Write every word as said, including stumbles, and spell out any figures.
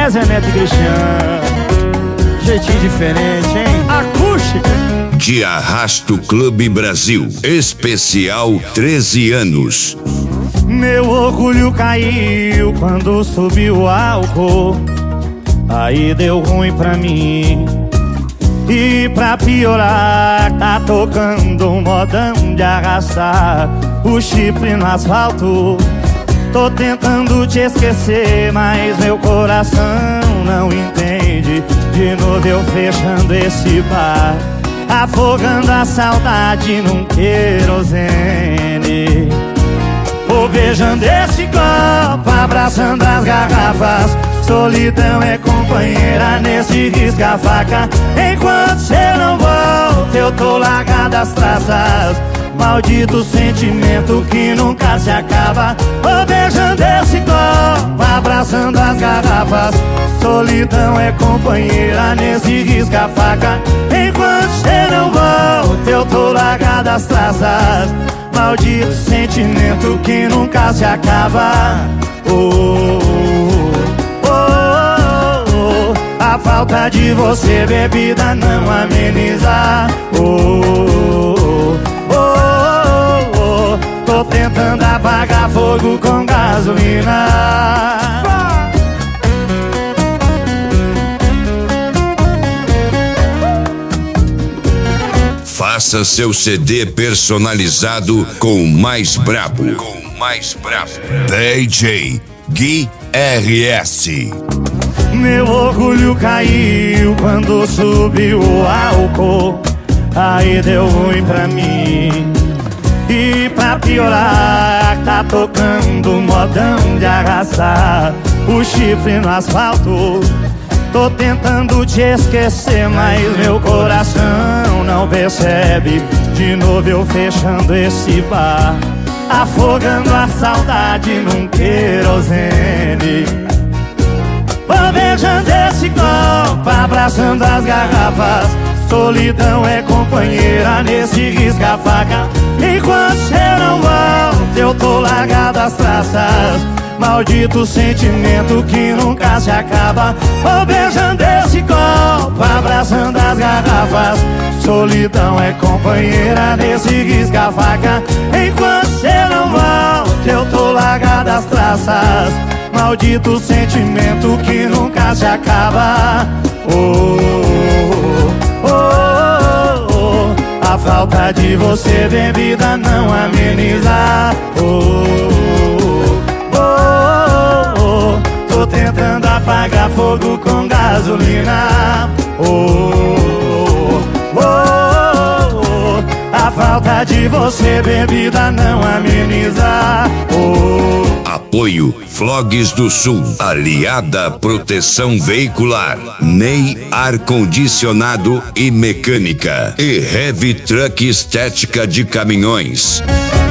é Zé Neto e Cristiano. Jeitinho diferente, hein? Acústica. De Arrasto Clube Brasil, especial treze anos. Meu orgulho caiu quando subiu o álcool. Aí deu ruim pra mim. E pra piorar, tá tocando um modão de arrastar o chifre no asfalto. Tô tentando te esquecer, mas meu coração não entende. De novo eu fechando esse bar, afogando a saudade num querosene. Vou beijando esse copo, abraçando as garrafas. Solidão é companheira nesse risca-faca. Enquanto cê não volta, eu tô largado as traças. Maldito sentimento que nunca se acaba. Vou beijando esse copo, abraçando as garrafas. Solidão é companheira nesse risca-faca. Enquanto cê não volta, eu tô largado as traças. Maldito sentimento que nunca se acaba. Oh, oh, oh, oh. A falta de você, bebida, não ameniza. Oh, oh, oh, oh. Tô tentando apagar fogo com gasolina. Faça seu C D personalizado com o mais brabo. Com o mais brabo. D J Gui R S. Meu orgulho caiu quando subiu o álcool. Aí deu ruim pra mim. E pra piorar, tá tocando um modão de arrastar o chifre no asfalto. Tô tentando te esquecer, mas meu coração não percebe. De novo eu fechando esse bar, afogando a saudade num querosene. Vou beijando esse copo, abraçando as garrafas. Solidão é companheira nesse risca-faca. Enquanto cê não volta, eu tô largado as traças. Maldito sentimento que nunca se acaba. Vou beijando esse copo, abraçando as garrafas. Solidão é companheira nesse risca-faca. Enquanto cê não volta, eu tô largado as traças. Maldito sentimento que nunca se acaba. Oh, oh, oh, oh. A falta de você, bebida, não ameniza. Oh, tô tentando apagar fogo com gasolina. Oh, oh, oh, oh. A falta de você, bebida, não ameniza. Oh. Apoio Flogues do Sul, Aliada Proteção Veicular, Ney Ar-Condicionado e Mecânica e Heavy Truck Estética de Caminhões.